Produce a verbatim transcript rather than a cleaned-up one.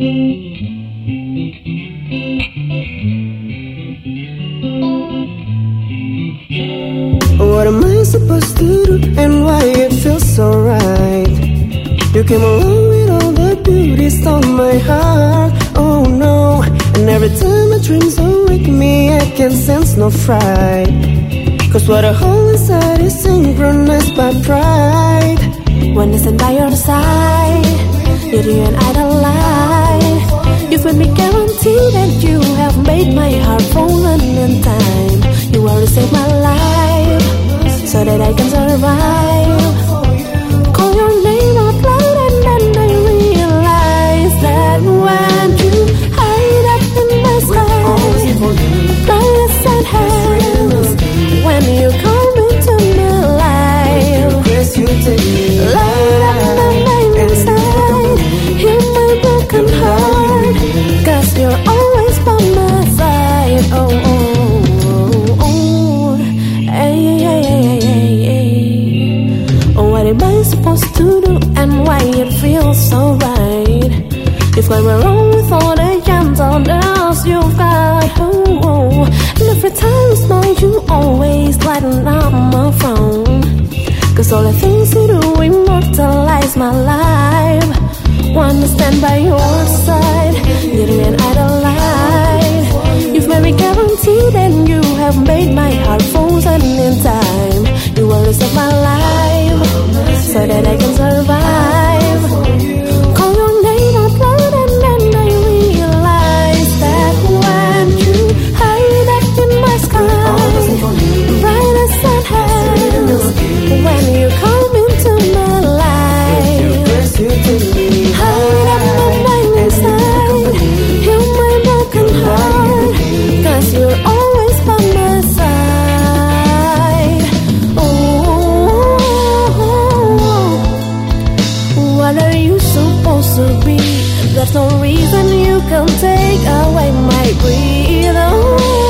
What am I supposed to do and why it feels so right? You came along with all the beauty, stole my heart, oh no. And every time my dreams awake me, I can sense no fright. Cause what I hold inside is synchronized by pride. When I stand by your side, you're you and I don't lie. You've made me guarantee that you have made my heart fallen in time. You already saved my life, so that I can survive. Call your name out loud and then I realize that when you hide up in my sky, blind as sun hands, when you come into my life, light up my mind inside, heal my broken heart, cause you're always by my side. Oh, oh, oh, oh. Ay, ay, ay, ay, ay, ay. Oh, what am I supposed to do and why it feels so right? If I were wrong with all the gentleness you've got, oh, oh. And every time you smile you always lighten up my phone. Cause all the things you do immortalize my life. Wanna stand by your side, you and I don't lie. You've made me guaranteed and you have made my heart frozen in time. You will save my life, so that I can survive. Call your name out loud and then I realize that when you hide up in my sky, bright as sun hands, when you come into my life, hide up my mind inside, heal my broken heart, cause you're always by my side. Oh, what are you supposed to be? There's no reason you can take away my breath. Oh,